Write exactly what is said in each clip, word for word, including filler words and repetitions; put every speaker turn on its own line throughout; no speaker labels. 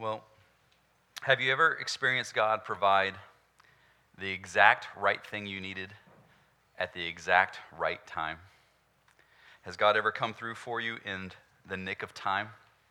Well, have you ever experienced God provide the exact right thing you needed at the exact right time? Has God ever come through for you in the nick of time?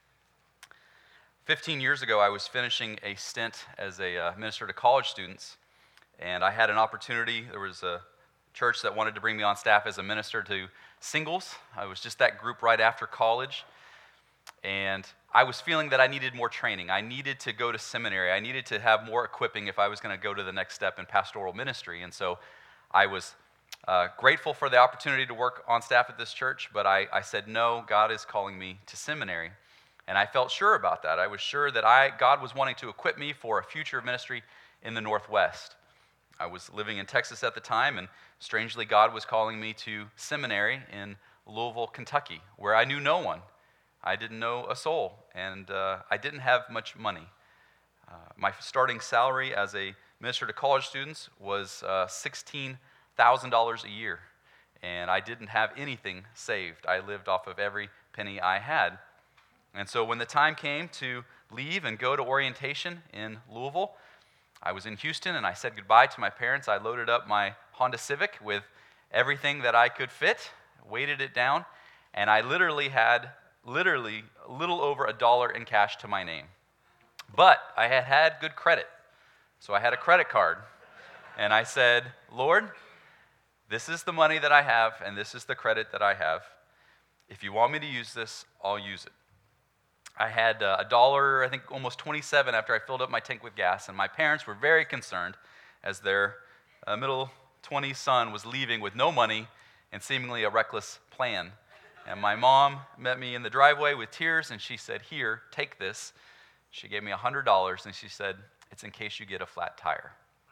Fifteen years ago, I was finishing a stint as a uh, minister to college students, and I had an opportunity. There was a church that wanted to bring me on staff as a minister to singles. I was just that group right after college, and I was feeling that I needed more training. I needed to go to seminary. I needed to have more equipping if I was going to go to the next step in pastoral ministry, and so I was uh, grateful for the opportunity to work on staff at this church, but I, I said, no, God is calling me to seminary. And I felt sure about that. I was sure that I God was wanting to equip me for a future of ministry in the Northwest. I was living in Texas at the time, and strangely, God was calling me to seminary in Louisville, Kentucky, where I knew no one. I didn't know a soul, and uh, I didn't have much money. Uh, my starting salary as a minister to college students was uh, sixteen thousand dollars a year, and I didn't have anything saved. I lived off of every penny I had. And so when the time came to leave and go to orientation in Louisville, I was in Houston, and I said goodbye to my parents. I loaded up my Honda Civic with everything that I could fit, weighted it down, and I literally had literally a little over a dollar in cash to my name. But I had had good credit, so I had a credit card, and I said, Lord, this is the money that I have, and this is the credit that I have. If you want me to use this, I'll use it. I had uh, a dollar, I think almost twenty-seven after I filled up my tank with gas, and my parents were very concerned as their uh, middle twenties son was leaving with no money and seemingly a reckless plan. And my mom met me in the driveway with tears, and she said, here, take this. She gave me one hundred dollars, and she said, it's in case you get a flat tire.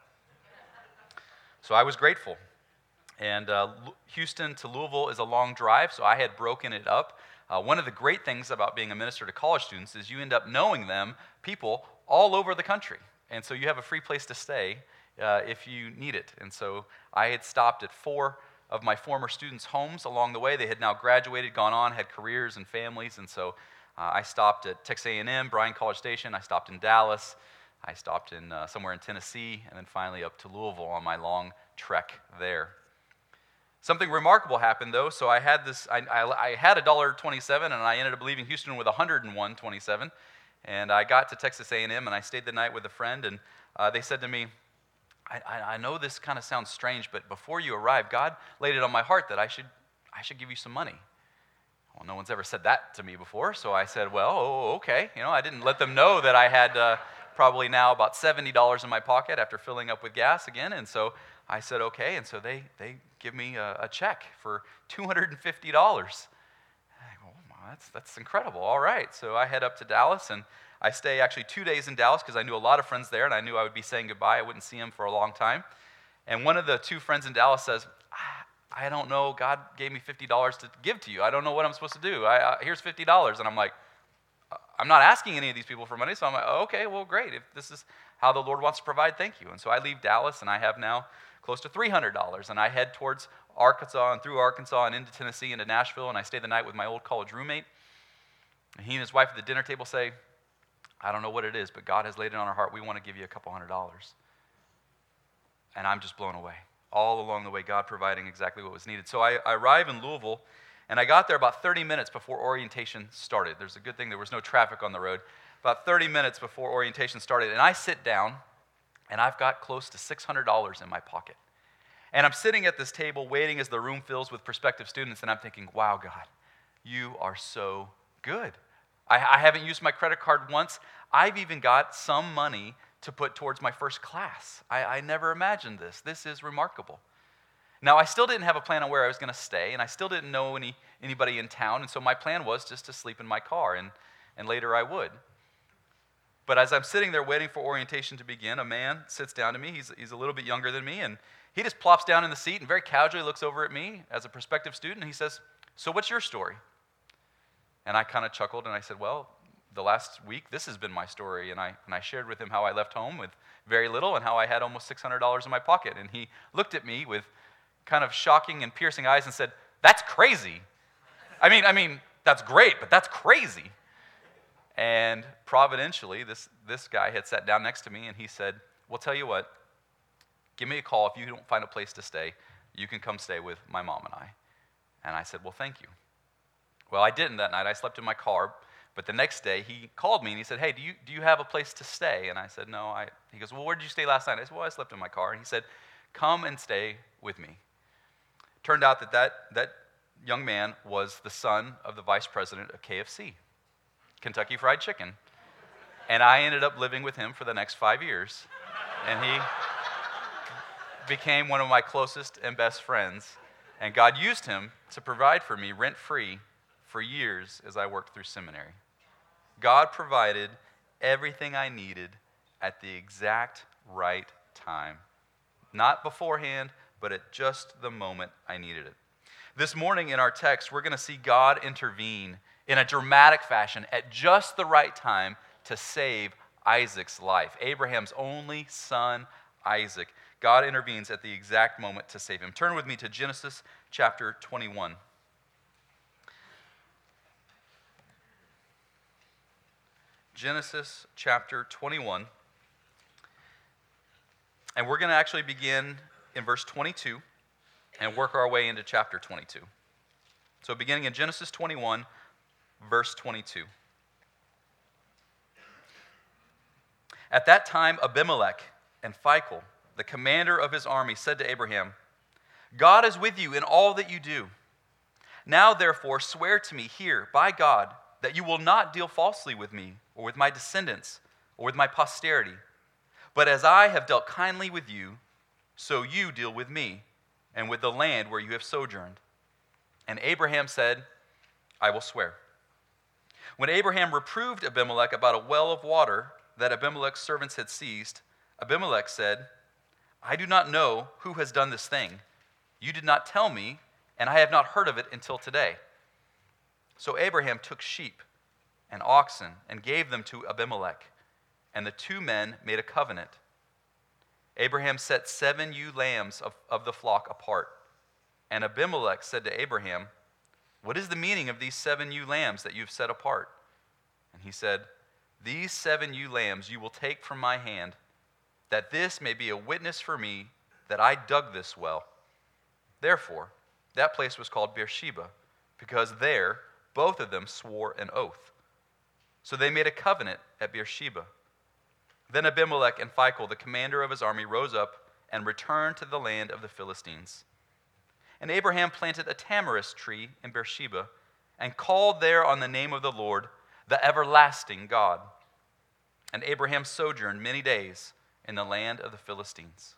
So I was grateful. And uh, Houston to Louisville is a long drive, so I had broken it up. Uh, one of the great things about being a minister to college students is you end up knowing them, people, all over the country. And so you have a free place to stay uh, if you need it. And so I had stopped at four of my former students' homes along the way. They had now graduated, gone on, had careers and families. And so uh, I stopped at Texas A and M, Bryan College Station. I stopped in Dallas. I stopped in uh, somewhere in Tennessee, and then finally up to Louisville on my long trek there. Something remarkable happened, though. So I had this. I, I, I had a dollar twenty-seven, and I ended up leaving Houston with one hundred one dollars and twenty-seven cents. And I got to Texas A and M, and I stayed the night with a friend. And uh, they said to me, I, I, I know this kind of sounds strange, but before you arrived, God laid it on my heart that I should I should give you some money. Well, no one's ever said that to me before, so I said, well, oh, okay. You know, I didn't let them know that I had uh, probably now about seventy dollars in my pocket after filling up with gas again, and so I said, okay, and so they they give me a, a check for two hundred fifty dollars. I go, oh, wow, that's, that's incredible. All right, so I head up to Dallas, and I stay actually two days in Dallas because I knew a lot of friends there, and I knew I would be saying goodbye. I wouldn't see them for a long time. And one of the two friends in Dallas says, I don't know, God gave me fifty dollars to give to you. I don't know what I'm supposed to do. I, uh, here's fifty dollars. And I'm like, I'm not asking any of these people for money, so I'm like, oh, okay, well, great. If this is how the Lord wants to provide, thank you. And so I leave Dallas, and I have now close to three hundred dollars, and I head towards Arkansas and through Arkansas and into Tennessee, into Nashville, and I stay the night with my old college roommate. And he and his wife at the dinner table say, I don't know what it is, but God has laid it on our heart. We want to give you a couple hundred dollars. And I'm just blown away. All along the way, God providing exactly what was needed. So I, I arrive in Louisville, and I got there about thirty minutes before orientation started. There's a good thing there was no traffic on the road. About thirty minutes before orientation started, and I sit down, and I've got close to six hundred dollars in my pocket. And I'm sitting at this table waiting as the room fills with prospective students, and I'm thinking, wow, God, you are so good. I, I haven't used my credit card once. I've even got some money to put towards my first class. I, I never imagined this. This is remarkable. Now, I still didn't have a plan on where I was going to stay, and I still didn't know any anybody in town, and so my plan was just to sleep in my car, and, and later I would. But as I'm sitting there waiting for orientation to begin, a man sits down to me. He's, he's a little bit younger than me, and he just plops down in the seat and very casually looks over at me as a prospective student, and he says, so what's your story? And I kind of chuckled, and I said, well, the last week, this has been my story. And I, and I shared with him how I left home with very little and how I had almost six hundred dollars in my pocket. And he looked at me with kind of shocking and piercing eyes and said, that's crazy. I mean, I mean, that's great, but that's crazy. And providentially, this, this guy had sat down next to me, and he said, well, tell you what, give me a call. If you don't find a place to stay, you can come stay with my mom and I. And I said, well, thank you. Well, I didn't that night. I slept in my car. But the next day, he called me, and he said, hey, do you do you have a place to stay? And I said, no. I, he goes, well, where did you stay last night? I said, well, I slept in my car. And he said, come and stay with me. Turned out that that, that young man was the son of the vice president of K F C, Kentucky Fried Chicken. And I ended up living with him for the next five years. And he became one of my closest and best friends. And God used him to provide for me rent-free for years as I worked through seminary. God provided everything I needed at the exact right time. Not beforehand, but at just the moment I needed it. This morning in our text, we're going to see God intervene in a dramatic fashion at just the right time to save Isaac's life. Abraham's only son, Isaac. God intervenes at the exact moment to save him. Turn with me to Genesis chapter twenty-one. Genesis chapter twenty-one. And we're going to actually begin in verse twenty-two and work our way into chapter twenty-two. So beginning in Genesis twenty-one, verse twenty-two. At that time, Abimelech and Phicol, the commander of his army, said to Abraham, God is with you in all that you do. Now, therefore, swear to me here, by God, that you will not deal falsely with me, or with my descendants, or with my posterity. But as I have dealt kindly with you, so you deal with me, and with the land where you have sojourned. And Abraham said, I will swear. When Abraham reproved Abimelech about a well of water that Abimelech's servants had seized, Abimelech said, I do not know who has done this thing. You did not tell me, and I have not heard of it until today. So Abraham took sheep and oxen and gave them to Abimelech, and the two men made a covenant. Abraham set seven ewe lambs of, of the flock apart, and Abimelech said to Abraham, what is the meaning of these seven ewe lambs that you've set apart? And he said, these seven ewe lambs you will take from my hand, that this may be a witness for me that I dug this well. Therefore, that place was called Beersheba, because there both of them swore an oath. So they made a covenant at Beersheba. Then Abimelech and Phicol, the commander of his army, rose up and returned to the land of the Philistines. And Abraham planted a tamarisk tree in Beersheba and called there on the name of the Lord, the everlasting God. And Abraham sojourned many days in the land of the Philistines.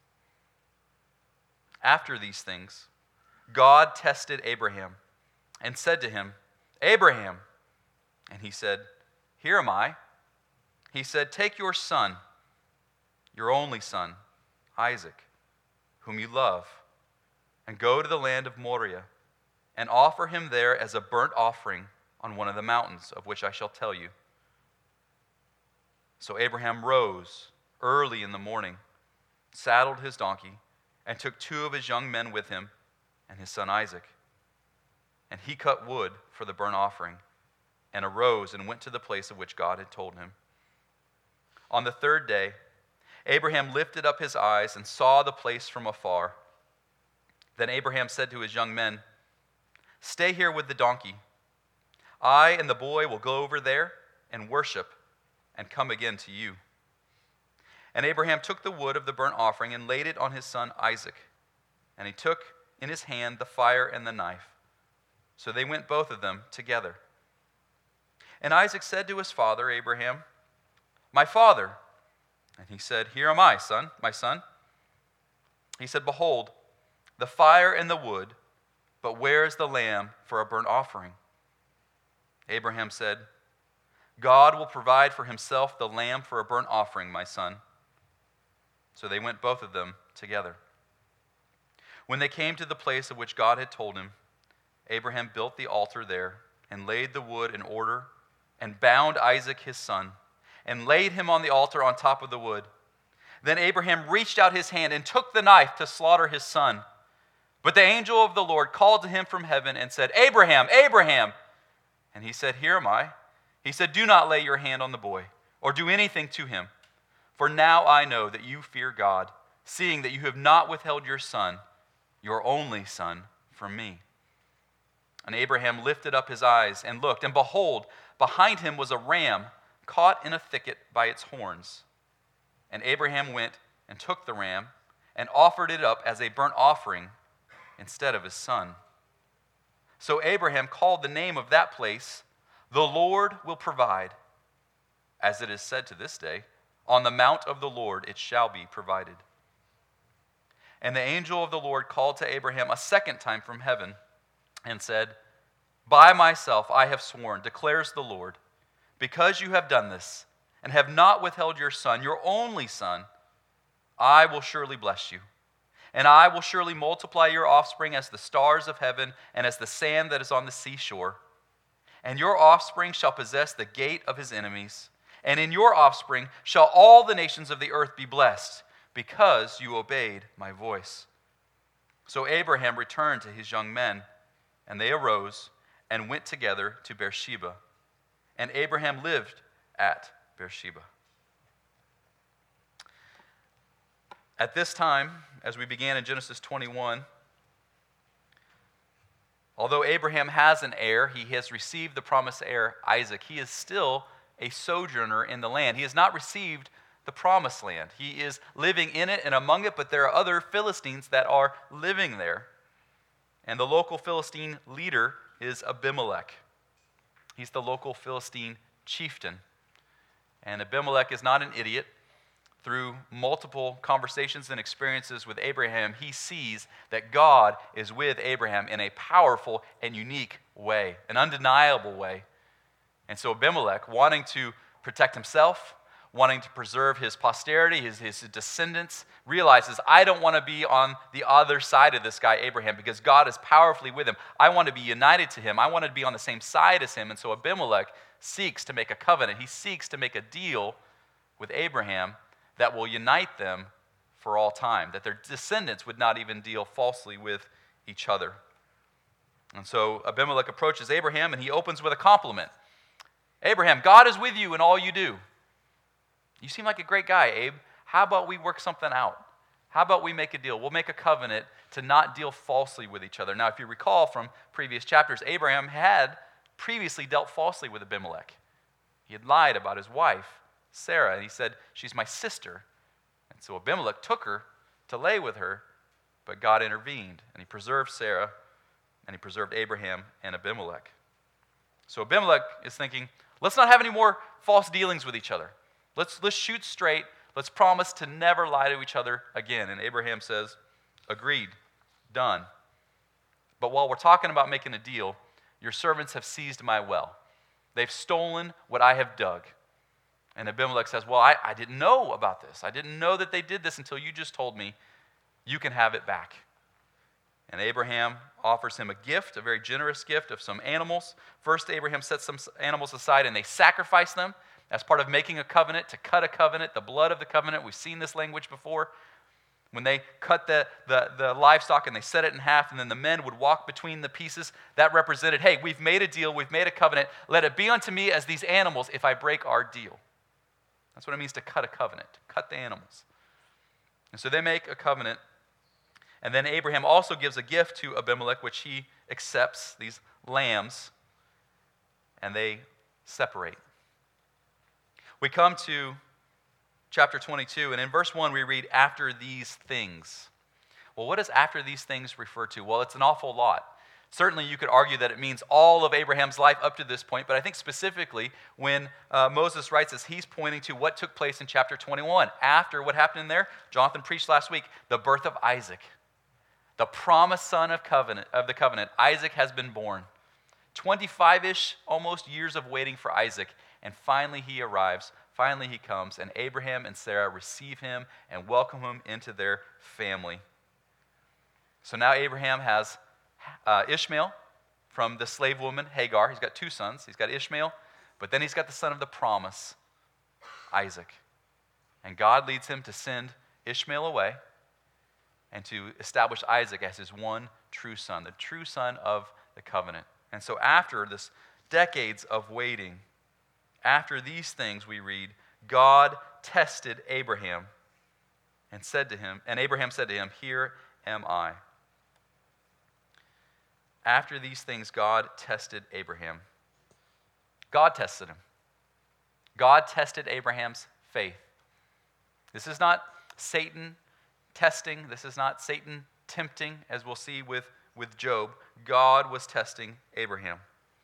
After these things, God tested Abraham and said to him, Abraham. And he said, here am I. He said, take your son, your only son, Isaac, whom you love, and go to the land of Moriah, and offer him there as a burnt offering on one of the mountains of which I shall tell you. So Abraham rose early in the morning, saddled his donkey, and took two of his young men with him and his son Isaac. And he cut wood for the burnt offering, and arose and went to the place of which God had told him. On the third day, Abraham lifted up his eyes and saw the place from afar. Then Abraham said to his young men, stay here with the donkey. I and the boy will go over there and worship and come again to you. And Abraham took the wood of the burnt offering and laid it on his son Isaac. And he took in his hand the fire and the knife. So they went both of them together. And Isaac said to his father, Abraham, my father. And he said, here am I, son, my son. He said, behold, the fire and the wood, but where is the lamb for a burnt offering? Abraham said, God will provide for himself the lamb for a burnt offering, my son. So they went both of them together. When they came to the place of which God had told him, Abraham built the altar there and laid the wood in order and bound Isaac his son and laid him on the altar on top of the wood. Then Abraham reached out his hand and took the knife to slaughter his son. But the angel of the Lord called to him from heaven and said, Abraham, Abraham. And he said, here am I. He said, "Do not lay your hand on the boy or do anything to him. For now I know that you fear God, seeing that you have not withheld your son, your only son, from me." And Abraham lifted up his eyes and looked, and behold, behind him was a ram caught in a thicket by its horns. And Abraham went and took the ram and offered it up as a burnt offering instead of his son. So Abraham called the name of that place, "The Lord will provide." As it is said to this day, "On the mount of the Lord it shall be provided." And the angel of the Lord called to Abraham a second time from heaven and said, "By myself I have sworn, declares the Lord, because you have done this and have not withheld your son, your only son, I will surely bless you. And I will surely multiply your offspring as the stars of heaven and as the sand that is on the seashore. And your offspring shall possess the gate of his enemies. And in your offspring shall all the nations of the earth be blessed, because you obeyed my voice." So Abraham returned to his young men, and they arose and went together to Beersheba. And Abraham lived at Beersheba. At this time, as we began in Genesis twenty-one, although Abraham has an heir, he has received the promised heir, Isaac, he is still a sojourner in the land. He has not received the promised land. He is living in it and among it, but there are other Philistines that are living there. And the local Philistine leader is Abimelech. He's the local Philistine chieftain. And Abimelech is not an idiot. Through multiple conversations and experiences with Abraham, he sees that God is with Abraham in a powerful and unique way, an undeniable way. And so Abimelech, wanting to protect himself, wanting to preserve his posterity, his, his descendants, realizes, I don't want to be on the other side of this guy Abraham because God is powerfully with him. I want to be united to him. I want to be on the same side as him. And so Abimelech seeks to make a covenant. He seeks to make a deal with Abraham that will unite them for all time, that their descendants would not even deal falsely with each other. And so Abimelech approaches Abraham, and he opens with a compliment. "Abraham, God is with you in all you do. You seem like a great guy, Abe. How about we work something out? How about we make a deal? We'll make a covenant to not deal falsely with each other." Now, if you recall from previous chapters, Abraham had previously dealt falsely with Abimelech. He had lied about his wife, Sarah, and he said, "She's my sister." And so Abimelech took her to lay with her, but God intervened, and he preserved Sarah, and he preserved Abraham and Abimelech. So Abimelech is thinking, let's not have any more false dealings with each other. Let's, let's shoot straight. Let's promise to never lie to each other again. And Abraham says, agreed, done. But while we're talking about making a deal, your servants have seized my well. They've stolen what I have dug. And Abimelech says, well, I, I didn't know about this. I didn't know that they did this until you just told me. You can have it back. And Abraham offers him a gift, a very generous gift of some animals. First, Abraham sets some animals aside and they sacrifice them as part of making a covenant, to cut a covenant, the blood of the covenant. We've seen this language before. When they cut the, the, the livestock and they set it in half, and then the men would walk between the pieces, that represented, hey, we've made a deal, we've made a covenant. Let it be unto me as these animals if I break our deal. That's what it means to cut a covenant, to cut the animals. And so they make a covenant. And then Abraham also gives a gift to Abimelech, which he accepts, these lambs, and they separate. We come to chapter twenty-two, and in verse one we read, after these things. Well, what does after these things refer to? Well, it's an awful lot. Certainly you could argue that it means all of Abraham's life up to this point, but I think specifically when uh, Moses writes this, he's pointing to what took place in chapter twenty-one. After what happened in there, Jonathan preached last week, the birth of Isaac. The promised son of covenant of the covenant, Isaac has been born. twenty-five-ish almost years of waiting for Isaac, and finally he arrives. Finally he comes, and Abraham and Sarah receive him and welcome him into their family. So now Abraham has uh, Ishmael from the slave woman Hagar. He's got two sons. He's got Ishmael, but then he's got the son of the promise, Isaac. And God leads him to send Ishmael away and to establish Isaac as his one true son, the true son of the covenant. And so after this decades of waiting, After these things, we read, God tested Abraham and said to him, and Abraham said to him, here am I. After these things, God tested Abraham. God tested him. God tested Abraham's faith. This is not Satan testing. This is not Satan tempting, as we'll see with, with Job. God was testing Abraham.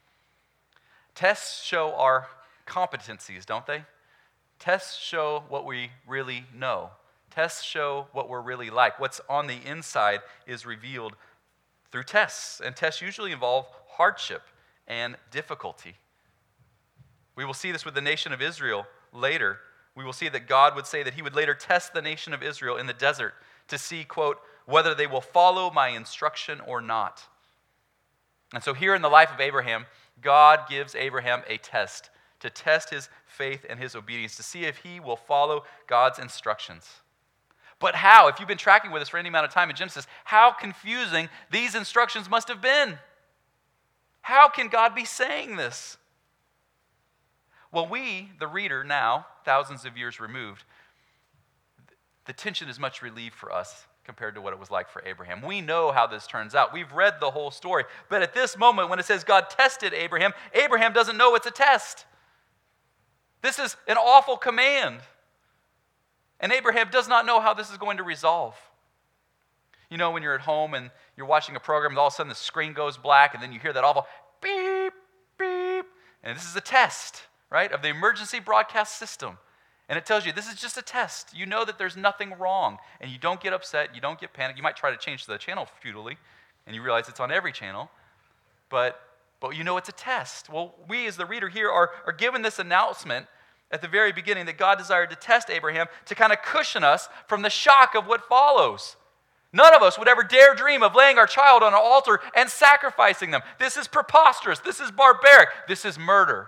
Tests show our competencies, don't they? Tests show what we really know. Tests show what we're really like. What's on the inside is revealed through tests, and tests usually involve hardship and difficulty. We will see this with the nation of Israel later. We will see that God would say that he would later test the nation of Israel in the desert to see, quote, whether they will follow my instruction or not. And so here in the life of Abraham, God gives Abraham a test to test his faith and his obedience, to see if he will follow God's instructions. But how? If you've been tracking with us for any amount of time in Genesis, how confusing these instructions must have been. How can God be saying this? Well, we, the reader now, thousands of years removed, the tension is much relieved for us compared to what it was like for Abraham. We know how this turns out. We've read the whole story. But at this moment, when it says God tested Abraham, Abraham doesn't know it's a test. This is an awful command. And Abraham does not know how this is going to resolve. You know, when you're at home and you're watching a program, and all of a sudden the screen goes black, and then you hear that awful beep, beep. And this is a test, right, of the emergency broadcast system. And it tells you this is just a test. You know that there's nothing wrong, and you don't get upset, you don't get panicked. You might try to change the channel futilely, and you realize it's on every channel, but, but you know it's a test. Well, we as the reader here are, are given this announcement at the very beginning that God desired to test Abraham to kind of cushion us from the shock of what follows. None of us would ever dare dream of laying our child on an altar and sacrificing them. This is preposterous. This is barbaric. This is murder.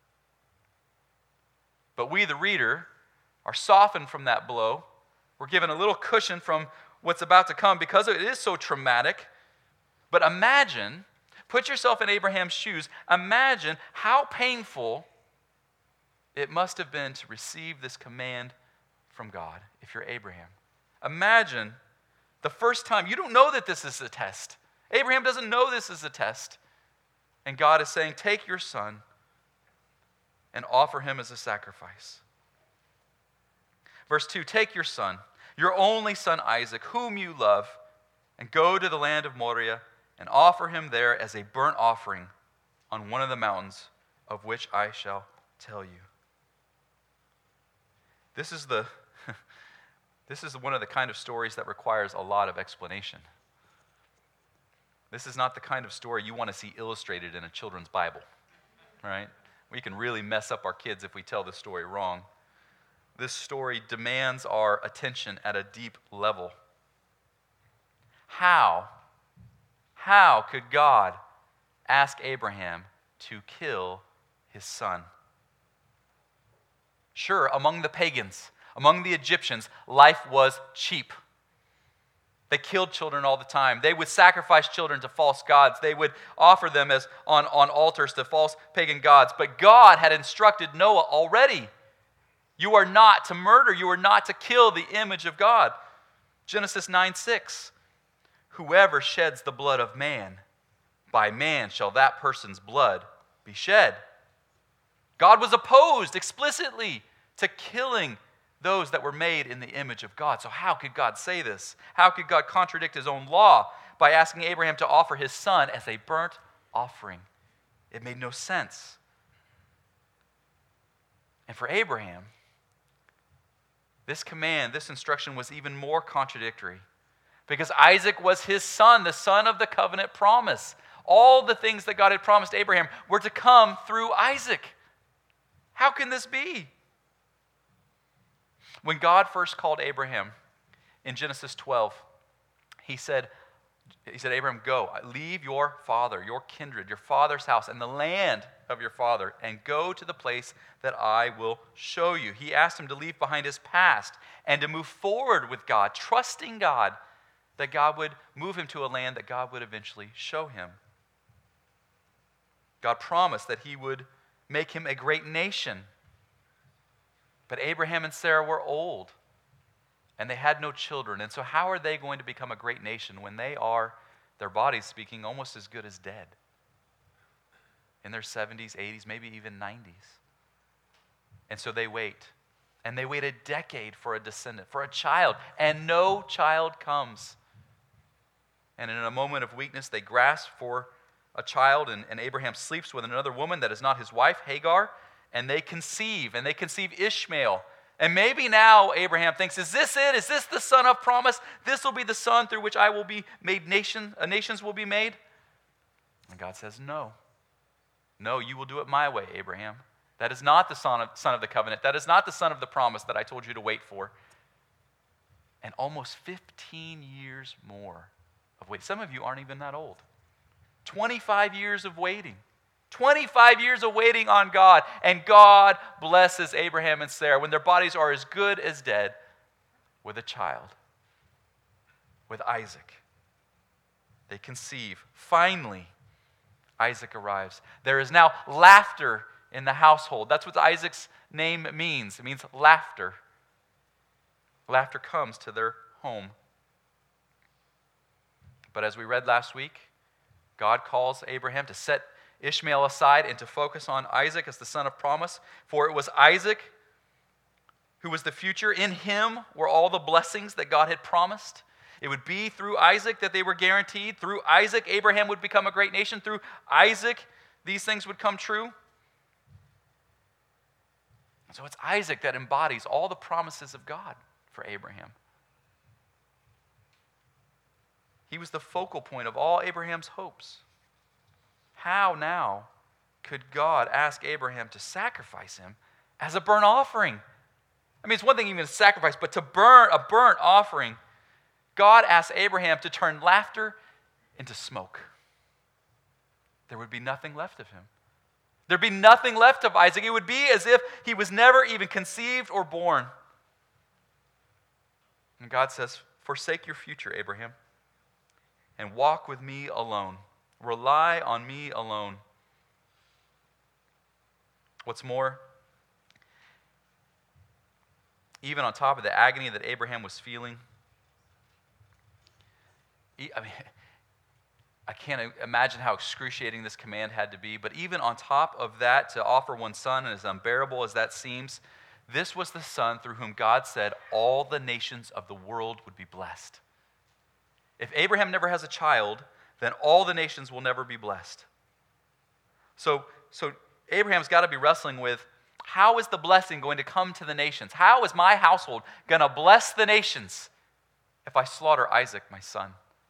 But we, the reader, are softened from that blow. We're given a little cushion from what's about to come because it is so traumatic. But imagine, put yourself in Abraham's shoes. Imagine how painful it must have been to receive this command from God if you're Abraham. Imagine the first time. You don't know that this is a test. Abraham doesn't know this is a test. And God is saying, take your son and offer him as a sacrifice. Verse two, take your son, your only son Isaac, whom you love, and go to the land of Moriah and offer him there as a burnt offering on one of the mountains of which I shall tell you. This is the this is one of the kind of stories that requires a lot of explanation. This is not the kind of story you want to see illustrated in a children's Bible, right? We can really mess up our kids if we tell this story wrong. This story demands our attention at a deep level. How, how could God ask Abraham to kill his son? Sure, among the pagans, among the Egyptians, life was cheap. They killed children all the time. They would sacrifice children to false gods. They would offer them as on, on altars to false pagan gods. But God had instructed Noah already. You are not to murder. You are not to kill the image of God. Genesis nine six. Whoever sheds the blood of man, by man shall that person's blood be shed. God was opposed explicitly to killing those that were made in the image of God. So how could God say this? How could God contradict his own law by asking Abraham to offer his son as a burnt offering? It made no sense. And for Abraham, this command, this instruction was even more contradictory because Isaac was his son, the son of the covenant promise. All the things that God had promised Abraham were to come through Isaac. How can this be? When God first called Abraham in Genesis twelve, he said, he said, Abraham, go, leave your father, your kindred, your father's house, and the land of your father, and go to the place that I will show you. He asked him to leave behind his past and to move forward with God, trusting God that God would move him to a land that God would eventually show him. God promised that he would make him a great nation. But Abraham and Sarah were old, and they had no children. And so how are they going to become a great nation when they are, their bodies speaking, almost as good as dead? In their seventies, eighties, maybe even nineties. And so they wait. And they wait a decade for a descendant, for a child, and no child comes. And in a moment of weakness, they grasp for a child, and, and Abraham sleeps with another woman that is not his wife, Hagar, and they conceive, and they conceive Ishmael. And maybe now Abraham thinks, is this it? Is this the son of promise? This will be the son through which I will be made nation, uh, nations will be made? And God says, no. No, you will do it my way, Abraham. That is not the son of, son of the covenant. That is not the son of the promise that I told you to wait for. And almost fifteen years more of waiting. Some of you aren't even that old. twenty-five years of waiting. twenty-five years of waiting on God. And God blesses Abraham and Sarah when their bodies are as good as dead with a child, with Isaac. They conceive. Finally, Isaac arrives. There is now laughter in the household. That's what Isaac's name means. It means laughter. Laughter comes to their home. But as we read last week, God calls Abraham to set Ishmael aside and to focus on Isaac as the son of promise. For it was Isaac who was the future. In him were all the blessings that God had promised. It would be through Isaac that they were guaranteed. Through Isaac, Abraham would become a great nation. Through Isaac, these things would come true. So it's Isaac that embodies all the promises of God for Abraham. He was the focal point of all Abraham's hopes. How now could God ask Abraham to sacrifice him as a burnt offering? I mean, it's one thing even to sacrifice, but to burn a burnt offering, God asked Abraham to turn laughter into smoke. There would be nothing left of him. There'd be nothing left of Isaac. It would be as if he was never even conceived or born. And God says, forsake your future, Abraham, and walk with me alone. Rely on me alone. What's more, even on top of the agony that Abraham was feeling, I mean, I can't imagine how excruciating this command had to be, but even on top of that, to offer one son, and as unbearable as that seems, this was the son through whom God said all the nations of the world would be blessed. If Abraham never has a child, then all the nations will never be blessed. So, so Abraham's got to be wrestling with, how is the blessing going to come to the nations? How is my household going to bless the nations if I slaughter Isaac, my son?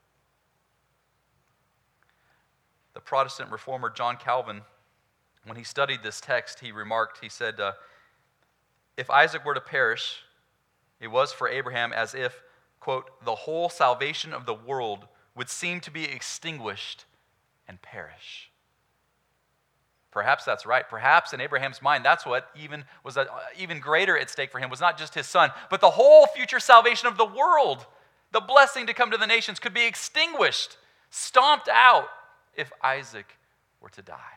The Protestant reformer John Calvin, when he studied this text, he remarked, he said, uh, if Isaac were to perish, it was for Abraham as if, quote, the whole salvation of the world would seem to be extinguished and perish. Perhaps that's right. Perhaps in Abraham's mind, that's what even was a, even greater at stake for him, was not just his son, but the whole future salvation of the world. The blessing to come to the nations could be extinguished, stomped out, if Isaac were to die.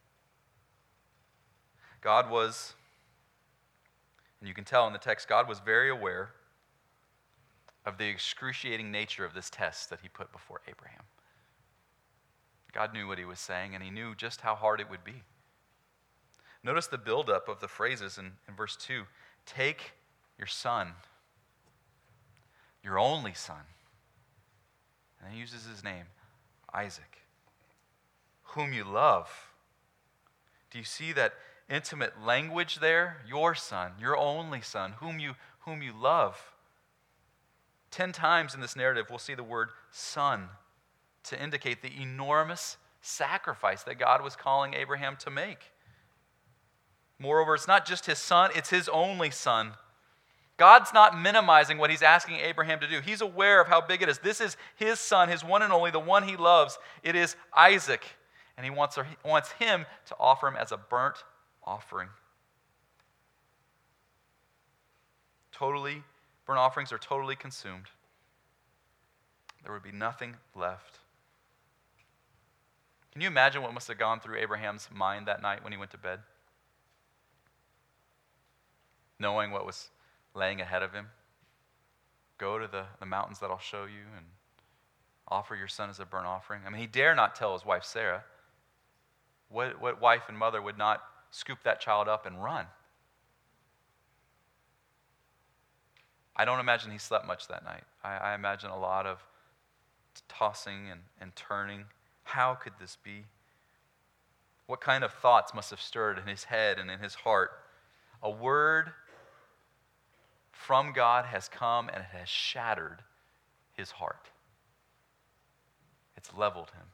God was, and you can tell in the text, God was very aware of the excruciating nature of this test that he put before Abraham. God knew what he was saying, and he knew just how hard it would be. Notice the buildup of the phrases in, in verse two. Take your son, your only son. And he uses his name, Isaac, whom you love. Do you see that intimate language there? Your son, your only son, whom you, whom you love. Ten times in this narrative, we'll see the word son to indicate the enormous sacrifice that God was calling Abraham to make. Moreover, it's not just his son, it's his only son. God's not minimizing what he's asking Abraham to do. He's aware of how big it is. This is his son, his one and only, the one he loves. It is Isaac. And he wants, he wants him to offer him as a burnt offering. Totally, burnt offerings are totally consumed. There would be nothing left. Can you imagine what must have gone through Abraham's mind that night when he went to bed? knowing what was laying ahead of him. Go to the, the mountains that I'll show you and offer your son as a burnt offering. I mean, he dare not tell his wife Sarah. What, what wife and mother would not scoop that child up and run? I don't imagine he slept much that night. I, I imagine a lot of tossing and, and turning. How could this be? What kind of thoughts must have stirred in his head and in his heart? A word from God has come and it has shattered his heart. It's leveled him.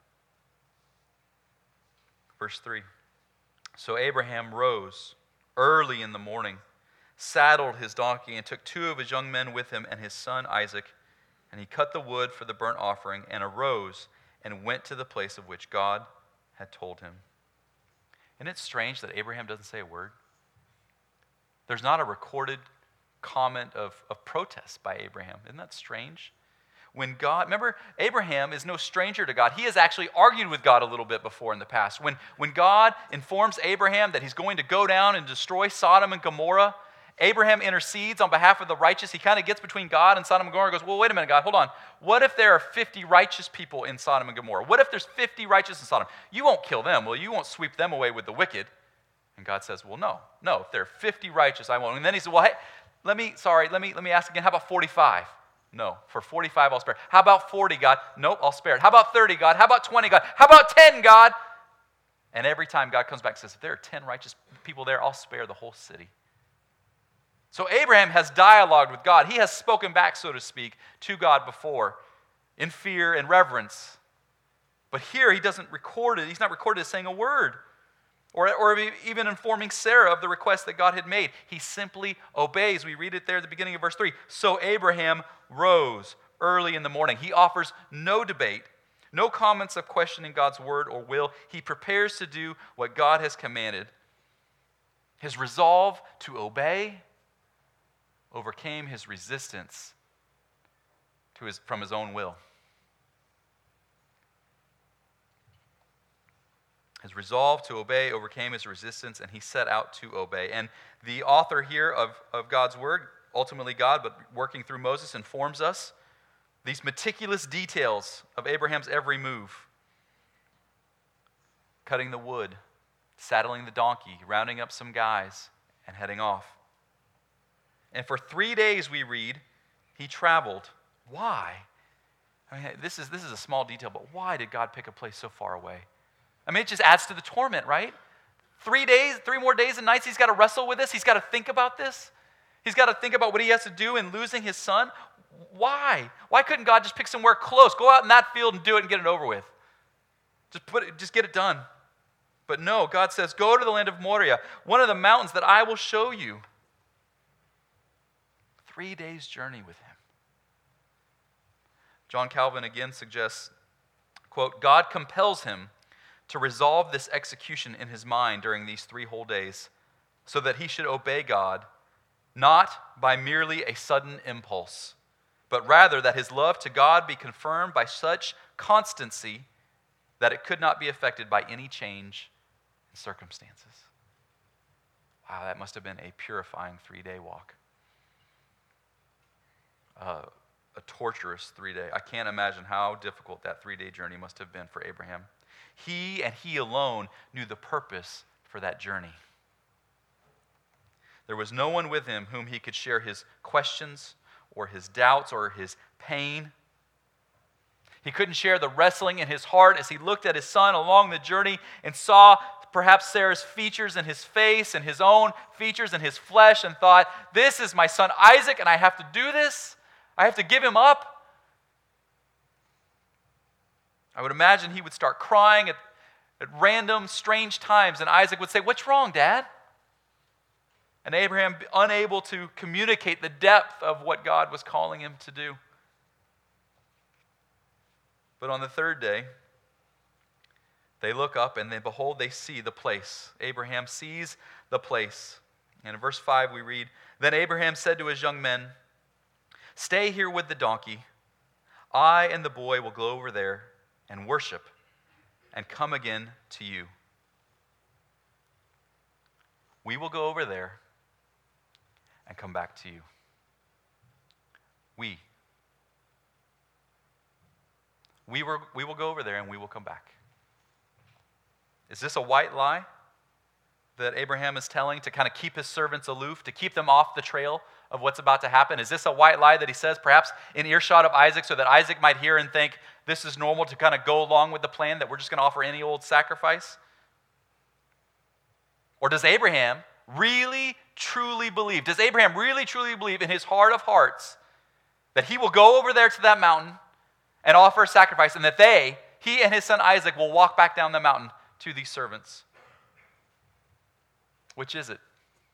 Verse three. So Abraham rose early in the morning, saddled his donkey, and took two of his young men with him and his son Isaac, and he cut the wood for the burnt offering and arose and went to the place of which God had told him. Isn't it strange that Abraham doesn't say a word? There's not a recorded comment of, of protest by Abraham. Isn't that strange? When God, remember, Abraham is no stranger to God. He has actually argued with God a little bit before in the past. When, when God informs Abraham that he's going to go down and destroy Sodom and Gomorrah, Abraham intercedes on behalf of the righteous. He kind of gets between God and Sodom and Gomorrah and goes, well, wait a minute, God, hold on. What if there are fifty righteous people in Sodom and Gomorrah? What if there's fifty righteous in Sodom? You won't kill them. Well, you won't sweep them away with the wicked. And God says, well, no, no, if there are fifty righteous, I won't. And then he said, well, hey, let me, sorry, let me, let me ask again, how about forty-five? No, for forty-five I'll spare. How about forty, God? Nope, I'll spare it. How about thirty, God? How about twenty, God? How about ten, God? And every time God comes back and says, if there are ten righteous people there, I'll spare the whole city. So Abraham has dialogued with God. He has spoken back, so to speak, to God before in fear and reverence. But here he doesn't record it. He's not recorded as saying a word or, or even informing Sarah of the request that God had made. He simply obeys. We read it there at the beginning of verse three. So Abraham rose early in the morning. He offers no debate, no comments of questioning God's word or will. He prepares to do what God has commanded. His resolve to obey overcame his resistance to his, from his own will. His resolve to obey overcame his resistance, and he set out to obey. And the author here of, of God's word, ultimately God, but working through Moses, informs us these meticulous details of Abraham's every move. Cutting the wood, saddling the donkey, rounding up some guys, and heading off. And for three days, we read, he traveled. Why? I mean, this is, this is a small detail, but why did God pick a place so far away? I mean, it just adds to the torment, right? Three days, three more days and nights, he's got to wrestle with this. He's got to think about this. He's got to think about what he has to do in losing his son. Why? Why couldn't God just pick somewhere close? Go out in that field and do it and get it over with. Just put it, just get it done. But no, God says, go to the land of Moriah, one of the mountains that I will show you. Three days' journey with him. John Calvin again suggests, quote, God compels him to resolve this execution in his mind during these three whole days so that he should obey God, not by merely a sudden impulse, but rather that his love to God be confirmed by such constancy that it could not be affected by any change in circumstances. Wow, that must have been a purifying three-day walk. Uh, a torturous three-day. I can't imagine how difficult that three-day journey must have been for Abraham. He and he alone knew the purpose for that journey. There was no one with him whom he could share his questions or his doubts or his pain. He couldn't share the wrestling in his heart as he looked at his son along the journey and saw perhaps Sarah's features in his face and his own features in his flesh and thought, this is my son Isaac and I have to do this? I have to give him up? I would imagine he would start crying at, at random, strange times, and Isaac would say, what's wrong, Dad? And Abraham, unable to communicate the depth of what God was calling him to do. But on the third day, they look up and then behold, they see the place. Abraham sees the place. And in verse five we read, then Abraham said to his young men, stay here with the donkey. I and the boy will go over there and worship and come again to you. We will go over there and come back to you. We. We, were, we will go over there and we will come back. Is this a white lie that Abraham is telling to kind of keep his servants aloof, to keep them off the trail of what's about to happen? Is this a white lie that he says perhaps in earshot of Isaac so that Isaac might hear and think this is normal to kind of go along with the plan, that we're just going to offer any old sacrifice? Or does Abraham really, truly believe, does Abraham really, truly believe in his heart of hearts that he will go over there to that mountain and offer a sacrifice, and that they, he and his son Isaac, will walk back down the mountain to these servants? Which is it?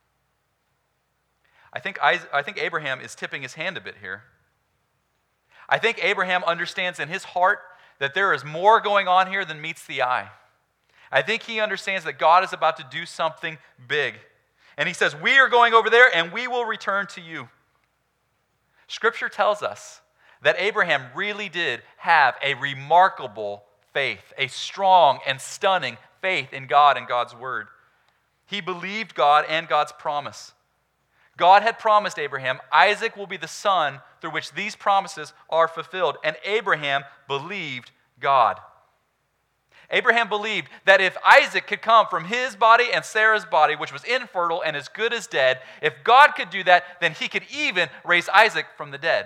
I think, Isaac, I think Abraham is tipping his hand a bit here. I think Abraham understands in his heart that there is more going on here than meets the eye. I think he understands that God is about to do something big. And he says, we are going over there and we will return to you. Scripture tells us that Abraham really did have a remarkable faith, a strong and stunning faith in God and God's word. He believed God and God's promise. God had promised Abraham, Isaac will be the son through which these promises are fulfilled. And Abraham believed God. Abraham believed that if Isaac could come from his body and Sarah's body, which was infertile and as good as dead, if God could do that, then he could even raise Isaac from the dead.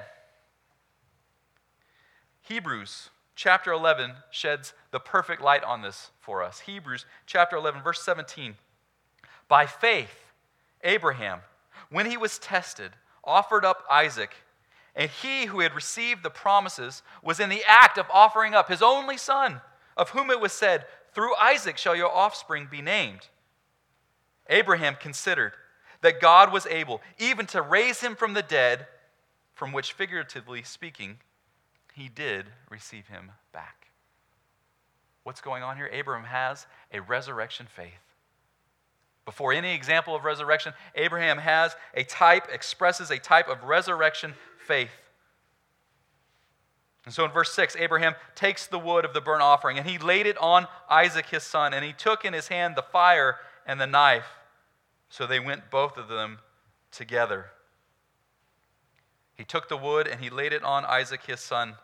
Hebrews chapter eleven sheds the perfect light on this for us. Hebrews chapter eleven, verse seventeen. By faith, Abraham, when he was tested, offered up Isaac, and he who had received the promises was in the act of offering up his only son, of whom it was said, through Isaac shall your offspring be named. Abraham considered that God was able even to raise him from the dead, from which, figuratively speaking, he did receive him back. What's going on here? Abraham has a resurrection faith. Before any example of resurrection, Abraham has a type, expresses a type of resurrection faith. And so in verse six, Abraham takes the wood of the burnt offering and he laid it on Isaac his son, and he took in his hand the fire and the knife. So they went both of them together. He took the wood and he laid it on Isaac his son.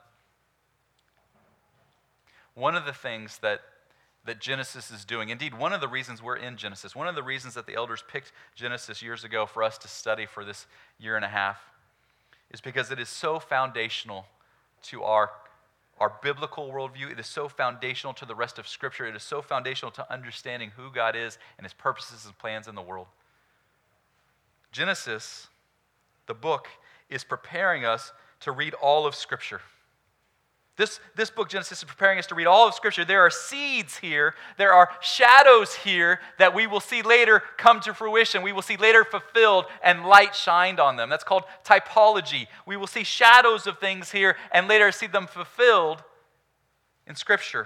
One of the things that, that Genesis is doing, indeed one of the reasons we're in Genesis, one of the reasons that the elders picked Genesis years ago for us to study for this year and a half, is because it is so foundational to our, our biblical worldview. It is so foundational to the rest of Scripture. It is so foundational to understanding who God is and his purposes and plans in the world. Genesis, the book, is preparing us to read all of Scripture. This, this book, Genesis, is preparing us to read all of Scripture. There are seeds here. There are shadows here that we will see later come to fruition. We will see later fulfilled and light shined on them. That's called typology. We will see shadows of things here and later see them fulfilled in Scripture.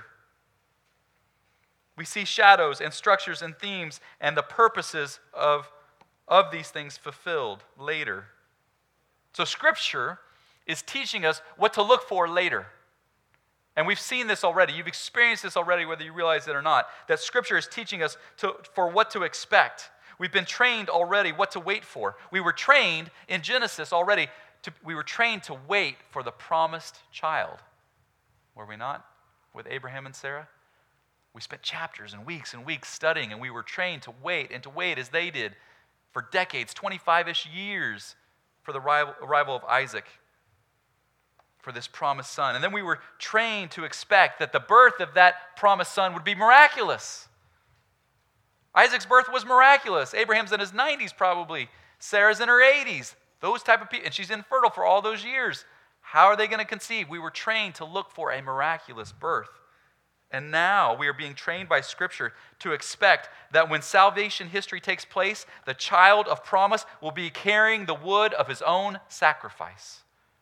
We see shadows and structures and themes and the purposes of, of these things fulfilled later. So Scripture is teaching us what to look for later. And we've seen this already. You've experienced this already, whether you realize it or not, that Scripture is teaching us to, for what to expect. We've been trained already what to wait for. We were trained in Genesis already. To, we were trained to wait for the promised child. Were we not? With Abraham and Sarah? We spent chapters and weeks and weeks studying, and we were trained to wait and to wait as they did for decades, twenty-five-ish years, for the arrival of Isaac, for this promised son. And then we were trained to expect that the birth of that promised son would be miraculous. Isaac's birth was miraculous. Abraham's in his nineties probably. Sarah's in her eighties. Those type of people. And she's infertile for all those years. How are they going to conceive? We were trained to look for a miraculous birth. And now we are being trained by Scripture to expect that when salvation history takes place, the child of promise will be carrying the wood of his own sacrifice.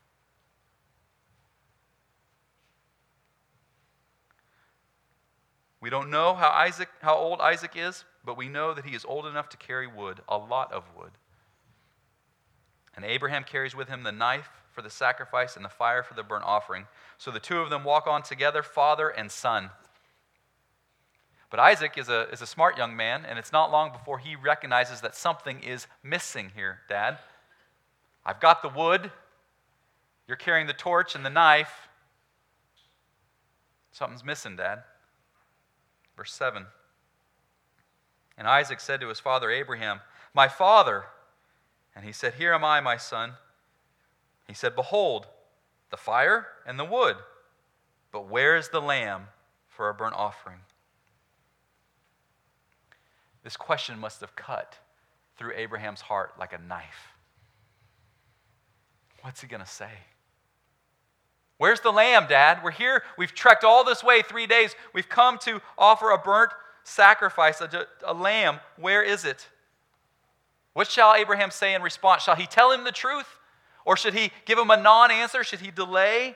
We don't know how Isaac, how old Isaac is, but we know that he is old enough to carry wood, a lot of wood. And Abraham carries with him the knife for the sacrifice and the fire for the burnt offering. So the two of them walk on together, father and son. But Isaac is a, is a smart young man, and it's not long before he recognizes that something is missing here, Dad. I've got the wood. You're carrying the torch and the knife. Something's missing, Dad. Verse seven. And Isaac said to his father Abraham, my father. And he said, here am I, my son. He said, behold, the fire and the wood, but where is the lamb for a burnt offering? This question must have cut through Abraham's heart like a knife. What's he going to say? Where's the lamb, Dad? We're here. We've trekked all this way, three days. We've come to offer a burnt sacrifice, a, a lamb. Where is it? What shall Abraham say in response? Shall he tell him the truth? Or should he give him a non-answer? Should he delay?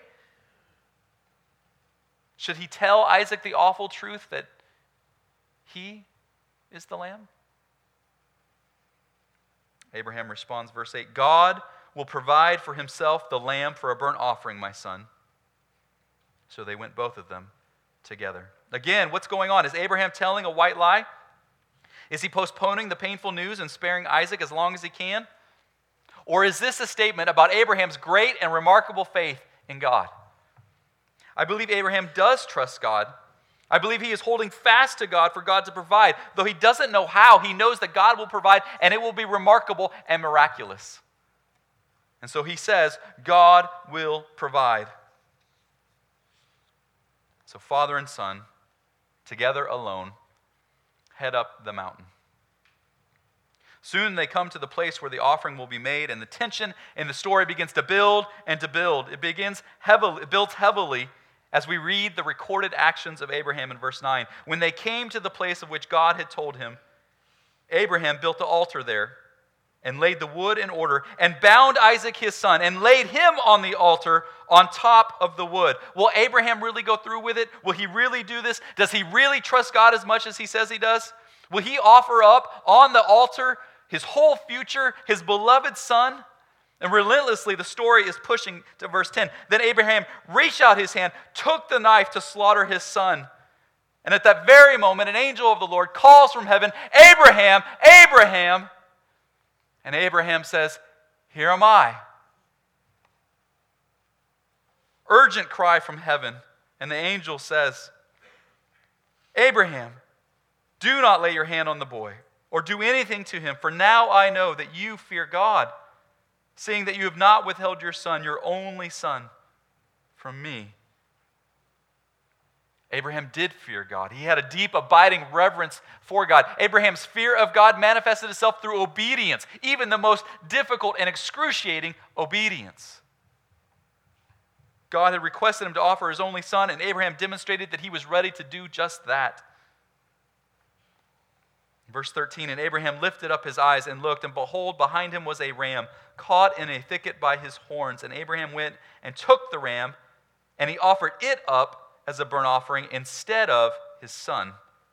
Should he tell Isaac the awful truth that he is the lamb? Abraham responds, verse eight, God will provide for himself the lamb for a burnt offering, my son. So they went both of them together. Again, what's going on? Is Abraham telling a white lie? Is he postponing the painful news and sparing Isaac as long as he can? Or is this a statement about Abraham's great and remarkable faith in God? I believe Abraham does trust God. I believe he is holding fast to God for God to provide. Though he doesn't know how, he knows that God will provide and it will be remarkable and miraculous. And so he says, God will provide. So father and son, together alone, head up the mountain. Soon they come to the place where the offering will be made, and the tension in the story begins to build and to build. It begins heavily, it builds heavily as we read the recorded actions of Abraham in verse nine. When they came to the place of which God had told him, Abraham built the altar there and laid the wood in order and bound Isaac his son and laid him on the altar on top of the wood. Will Abraham really go through with it? Will he really do this? Does he really trust God as much as he says he does? Will he offer up on the altar his whole future, his beloved son? And relentlessly, the story is pushing to verse ten. Then Abraham reached out his hand, took the knife to slaughter his son. And at that very moment, an angel of the Lord calls from heaven, Abraham, Abraham. And Abraham says, here am I. Urgent cry from heaven. And the angel says, Abraham, do not lay your hand on the boy or do anything to him, for now I know that you fear God, seeing that you have not withheld your son, your only son, from me. Abraham did fear God. He had a deep, abiding reverence for God. Abraham's fear of God manifested itself through obedience, even the most difficult and excruciating obedience. God had requested him to offer his only son, and Abraham demonstrated that he was ready to do just that. Verse thirteen, and Abraham lifted up his eyes and looked, and behold, behind him was a ram caught in a thicket by his horns. And Abraham went and took the ram, and he offered it up as a burnt offering instead of his son.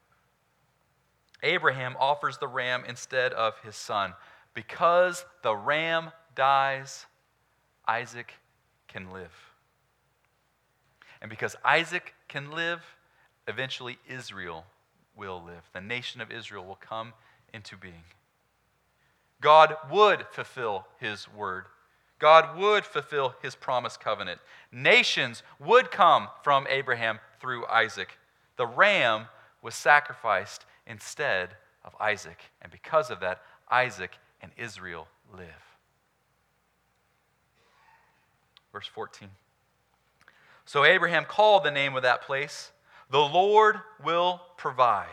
Abraham offers the ram instead of his son. Because the ram dies, Isaac can live. And because Isaac can live, eventually Israel will live. The nation of Israel will come into being. God would fulfill his word. God would fulfill his promised covenant. Nations would come from Abraham through Isaac. The ram was sacrificed instead of Isaac. And because of that, Isaac and Israel live. Verse fourteen. So Abraham called the name of that place, the Lord will provide.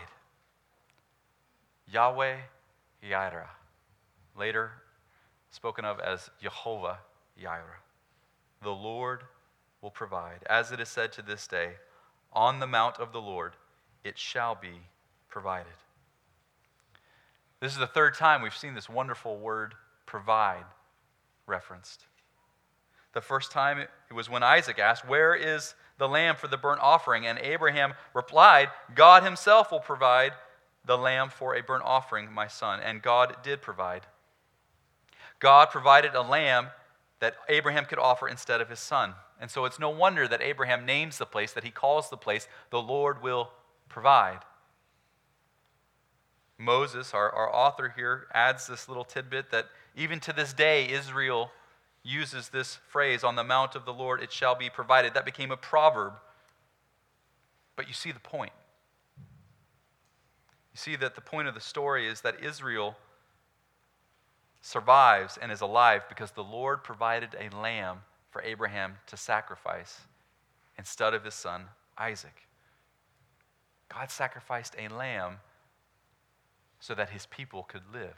Yahweh Yireh. Later spoken of as Jehovah Yireh. The Lord will provide. As it is said to this day, on the mount of the Lord it shall be provided. This is the third time we've seen this wonderful word provide referenced. The first time it was when Isaac asked, where is the lamb for the burnt offering? And Abraham replied, God himself will provide the lamb for a burnt offering, my son. And God did provide. God provided a lamb that Abraham could offer instead of his son. And so it's no wonder that Abraham names the place, that he calls the place, the Lord will provide. Moses, our, our author here, adds this little tidbit that even to this day, Israel uses this phrase, on the mount of the Lord it shall be provided. That became a proverb. But you see the point. You see that the point of the story is that Israel survives and is alive because the Lord provided a lamb for Abraham to sacrifice instead of his son Isaac. God sacrificed a lamb so that his people could live.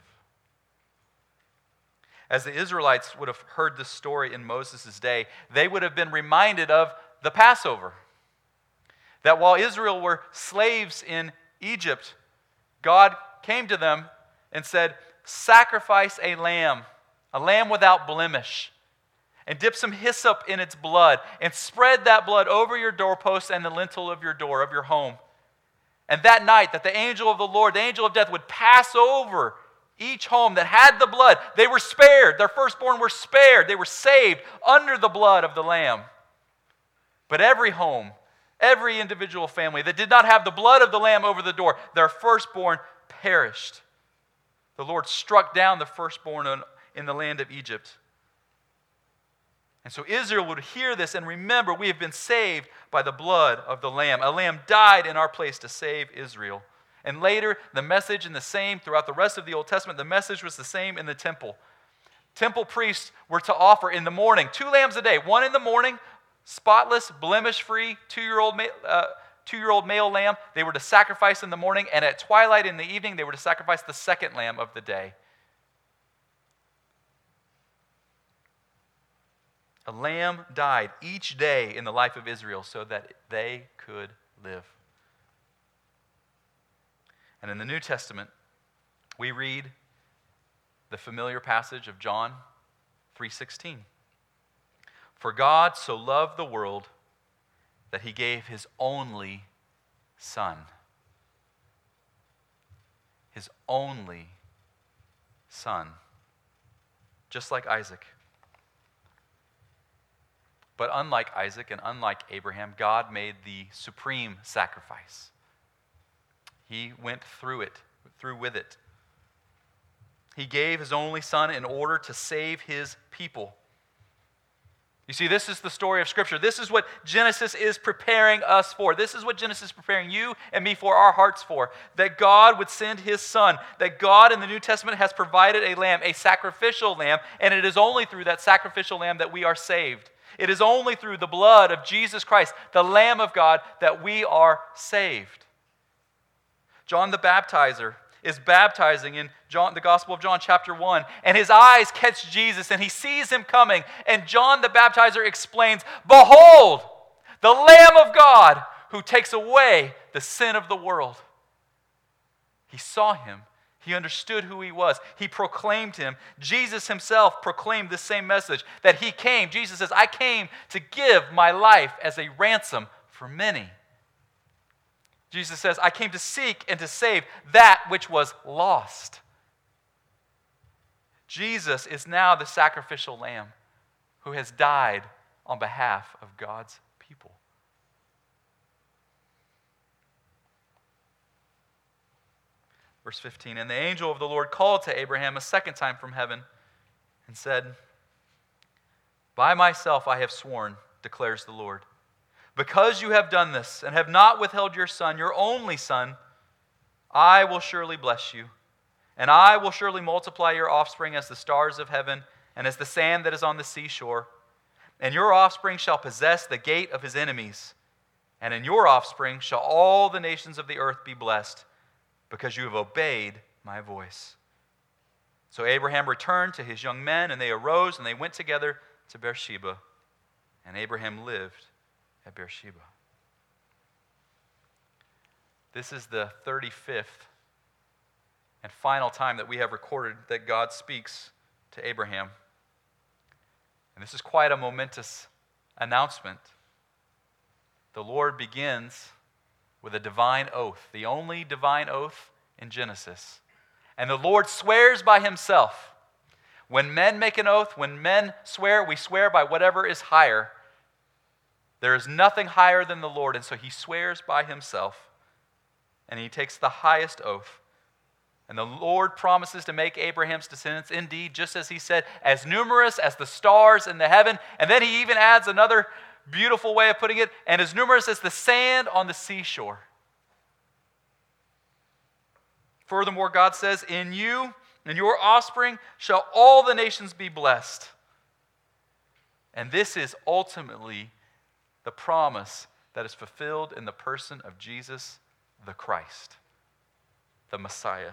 As the Israelites would have heard this story in Moses' day, they would have been reminded of the Passover. That while Israel were slaves in Egypt, God came to them and said, sacrifice a lamb, a lamb without blemish, and dip some hyssop in its blood, and spread that blood over your doorpost and the lintel of your door, of your home. And that night that the angel of the Lord, the angel of death, would pass over each home that had the blood, they were spared. Their firstborn were spared. They were saved under the blood of the lamb. But every home, every individual family that did not have the blood of the lamb over the door, their firstborn perished. The Lord struck down the firstborn in the land of Egypt. And so Israel would hear this and remember, we have been saved by the blood of the lamb. A lamb died in our place to save Israel. And later, the message in the same, throughout the rest of the Old Testament, the message was the same in the temple. Temple priests were to offer in the morning two lambs a day. One in the morning, spotless, blemish-free, two-year-old uh, two-year-old male lamb. They were to sacrifice in the morning, and at twilight in the evening, they were to sacrifice the second lamb of the day. A lamb died each day in the life of Israel so that they could live. And in the New Testament, we read the familiar passage of John three sixteen. For God so loved the world that he gave his only Son. His only Son. Just like Isaac. But unlike Isaac and unlike Abraham, God made the supreme sacrifice. He went through it, through with it. He gave his only Son in order to save his people. You see, this is the story of Scripture. This is what Genesis is preparing us for. This is what Genesis is preparing you and me for, our hearts for. That God would send his Son. That God in the New Testament has provided a lamb, a sacrificial lamb, and it is only through that sacrificial lamb that we are saved. It is only through the blood of Jesus Christ, the Lamb of God, that we are saved. John the Baptizer is baptizing in John, the Gospel of John chapter one, and his eyes catch Jesus, and he sees him coming, and John the Baptizer explains, behold, the Lamb of God who takes away the sin of the world. He saw him. He understood who he was. He proclaimed him. Jesus himself proclaimed this same message, that he came. Jesus says, I came to give my life as a ransom for many. Jesus says, I came to seek and to save that which was lost. Jesus is now the sacrificial lamb who has died on behalf of God's people. Verse fifteen, and the angel of the Lord called to Abraham a second time from heaven and said, by myself I have sworn, declares the Lord, because you have done this and have not withheld your son, your only son, I will surely bless you, and I will surely multiply your offspring as the stars of heaven and as the sand that is on the seashore. And your offspring shall possess the gate of his enemies, and in your offspring shall all the nations of the earth be blessed, because you have obeyed my voice. So Abraham returned to his young men, and they arose, and they went together to Beersheba. And Abraham lived at Beersheba. This is the thirty-fifth and final time that we have recorded that God speaks to Abraham. And this is quite a momentous announcement. The Lord begins with a divine oath, the only divine oath in Genesis. And the Lord swears by himself. When men make an oath, when men swear, we swear by whatever is higher. There is nothing higher than the Lord, and so he swears by himself. And he takes the highest oath. And the Lord promises to make Abraham's descendants, indeed, just as he said, as numerous as the stars in the heaven. And then he even adds another beautiful way of putting it, and as numerous as the sand on the seashore. Furthermore, God says, in you and your offspring shall all the nations be blessed. And this is ultimately the promise that is fulfilled in the person of Jesus the Christ, the Messiah.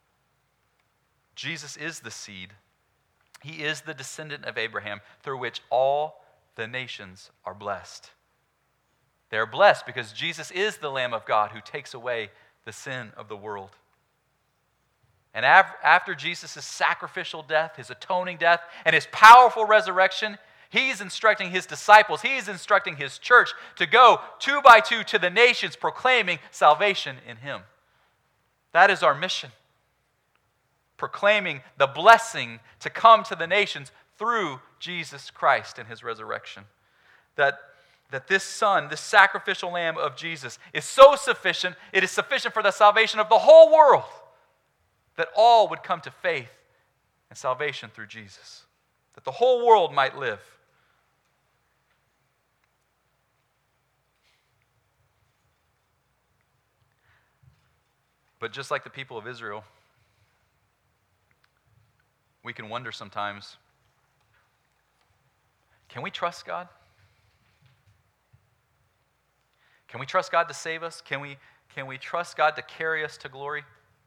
Jesus is the seed. He is the descendant of Abraham through which all the nations are blessed. They are blessed because Jesus is the Lamb of God who takes away the sin of the world. And after Jesus' sacrificial death, his atoning death, and his powerful resurrection, he's instructing his disciples, he's instructing his church to go two by two to the nations proclaiming salvation in him. That is our mission. Proclaiming the blessing to come to the nations through Jesus Christ and his resurrection. That, that this Son, this sacrificial Lamb of Jesus, is so sufficient, it is sufficient for the salvation of the whole world, that all would come to faith and salvation through Jesus. That the whole world might live. But just like the people of Israel, we can wonder sometimes, can we trust God? Can we trust God to save us? Can we, can we trust God to carry us to glory?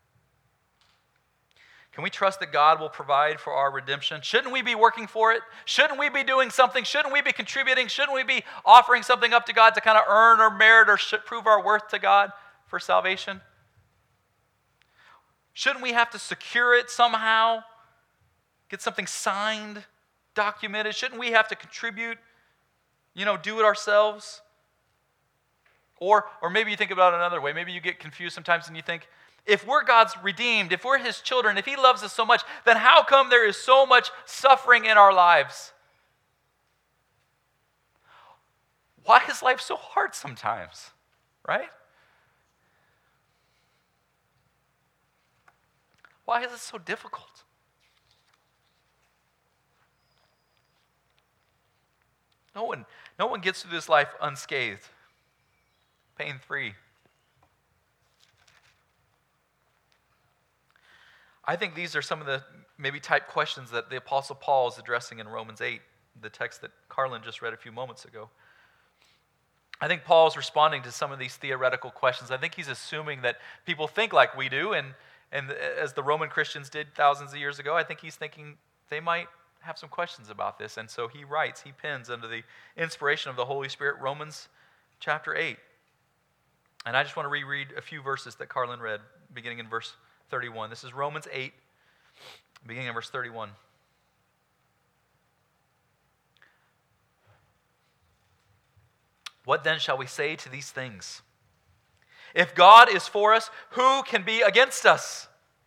Can we trust that God will provide for our redemption? Shouldn't we be working for it? Shouldn't we be doing something? Shouldn't we be contributing? Shouldn't we be offering something up to God to kind of earn or merit or should prove our worth to God for salvation? Shouldn't we have to secure it somehow? Get something signed, documented? Shouldn't we have to contribute? You know, do it ourselves? Or, or maybe you think about it another way. Maybe you get confused sometimes and you think, if we're God's redeemed, if we're his children, if he loves us so much, then how come there is so much suffering in our lives? Why is life so hard sometimes, right? Why is it so difficult? No one, no one gets through this life unscathed, pain-free. I think these are some of the maybe type questions that the Apostle Paul is addressing in Romans eight, the text that Carlin just read a few moments ago. I think Paul is responding to some of these theoretical questions. I think he's assuming that people think like we do, and, and as the Roman Christians did thousands of years ago, I think he's thinking they might have some questions about this. And so he writes, he pens under the inspiration of the Holy Spirit, Romans chapter eight. And I just want to reread a few verses that Carlin read, beginning in verse thirty-one. This is Romans eight, beginning in verse thirty-one. What then shall we say to these things? If God is for us, who can be against us?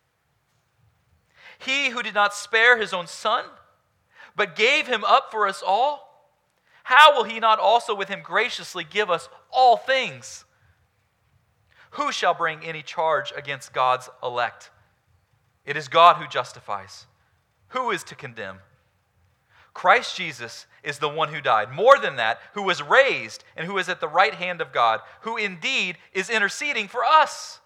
He who did not spare his own Son, but gave him up for us all, how will he not also with him graciously give us all things? Who shall bring any charge against God's elect? It is God who justifies. Who is to condemn? Christ Jesus is the one who died. More than that, who was raised and who is at the right hand of God, who indeed is interceding for us.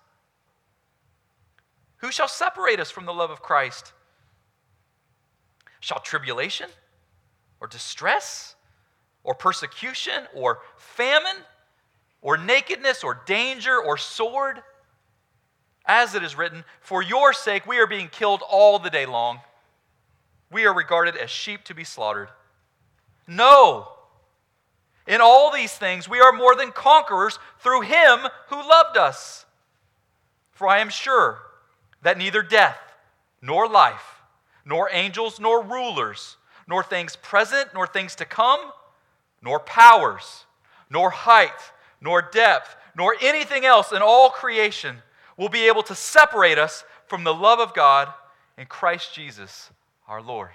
Who shall separate us from the love of Christ? Shall tribulation, or distress, or persecution, or famine, or nakedness, or danger, or sword? As it is written, for your sake we are being killed all the day long. We are regarded as sheep to be slaughtered. No! In all these things we are more than conquerors through him who loved us. For I am sure that neither death, nor life, nor angels, nor rulers, nor things present, nor things to come, nor powers, nor height, nor depth, nor anything else in all creation will be able to separate us from the love of God in Christ Jesus our Lord.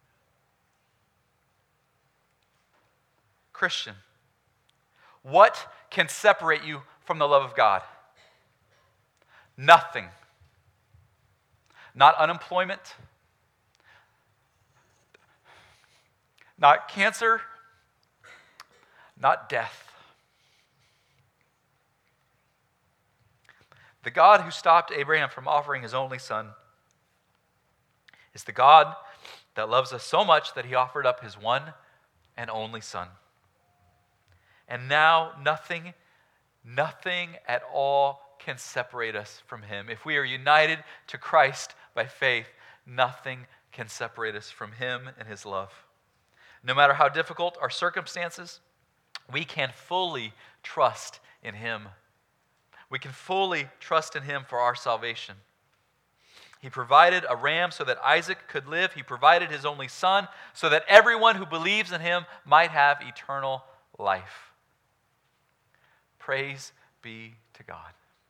Christian, what can separate you from the love of God? Nothing. not unemployment, not cancer, not death. The God who stopped Abraham from offering his only son is the God that loves us so much that he offered up his one and only son. And now nothing, nothing at all can separate us from him. If we are united to Christ by faith, nothing can separate us from him and his love. No matter how difficult our circumstances, we can fully trust in him. We can fully trust in him for our salvation. He provided a ram so that Isaac could live. He provided his only son so that everyone who believes in him might have eternal life. Praise be to God.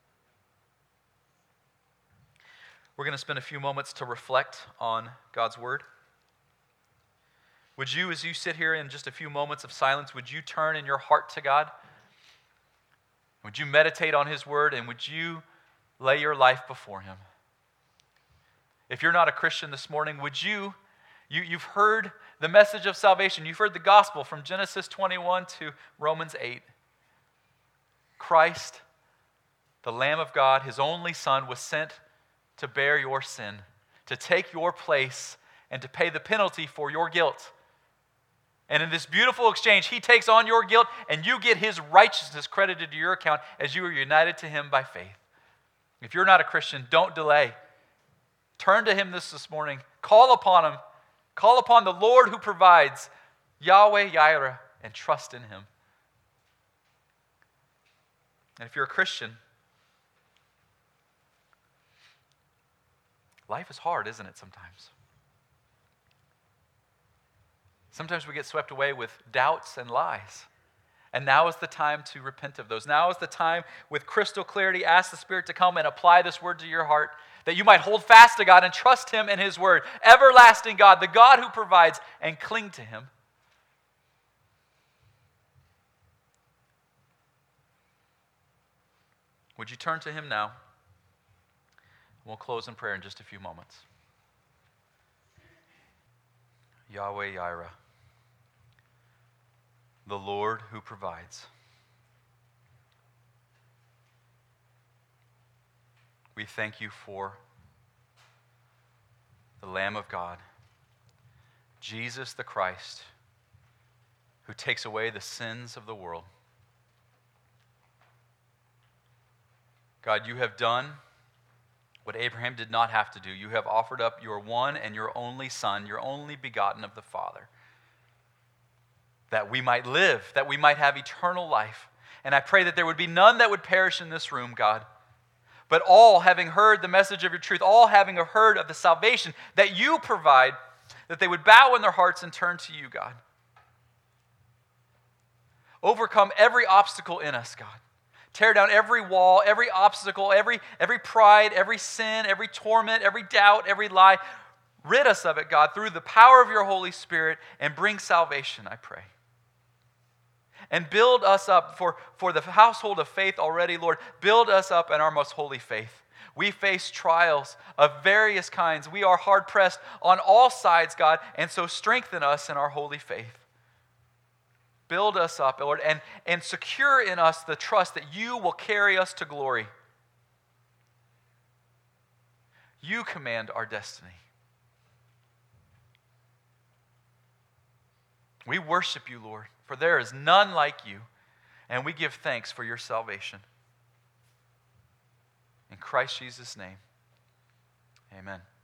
We're going to spend a few moments to reflect on God's word. Would you, as you sit here in just a few moments of silence, would you turn in your heart to God? Would you meditate on his word, and would you lay your life before him? If you're not a Christian this morning, would you, you you've heard the message of salvation. You've heard the gospel from Genesis twenty-one to Romans eight. Christ, the Lamb of God, his only Son, was sent to bear your sin, to take your place, and to pay the penalty for your guilt. And in this beautiful exchange, he takes on your guilt, and you get his righteousness credited to your account as you are united to him by faith. If you're not a Christian, don't delay. Turn to him this, this morning. Call upon him. Call upon the Lord who provides, Yahweh Yireh, and trust in him. And if you're a Christian, life is hard, isn't it, sometimes? Sometimes we get swept away with doubts and lies. And now is the time to repent of those. Now is the time, with crystal clarity, ask the Spirit to come and apply this word to your heart, that you might hold fast to God and trust him in his word. Everlasting God, the God who provides, and cling to him. Would you turn to him now? We'll close in prayer in just a few moments. Yahweh Yireh, the Lord who provides. We thank you for the Lamb of God, Jesus the Christ, who takes away the sins of the world. God, you have done what Abraham did not have to do. You have offered up your one and your only Son, your only begotten of the Father, that we might live, that we might have eternal life. And I pray that there would be none that would perish in this room, God, but all having heard the message of your truth, all having heard of the salvation that you provide, that they would bow in their hearts and turn to you, God. Overcome every obstacle in us, God. Tear down every wall, every obstacle, every, every pride, every sin, every torment, every doubt, every lie. Rid us of it, God, through the power of your Holy Spirit, and bring salvation, I pray. And build us up for, for the household of faith already, Lord. Build us up in our most holy faith. We face trials of various kinds. We are hard-pressed on all sides, God, and so strengthen us in our holy faith. Build us up, Lord, and, and secure in us the trust that you will carry us to glory. You command our destiny. We worship you, Lord, for there is none like you, and we give thanks for your salvation. In Christ Jesus' name, amen.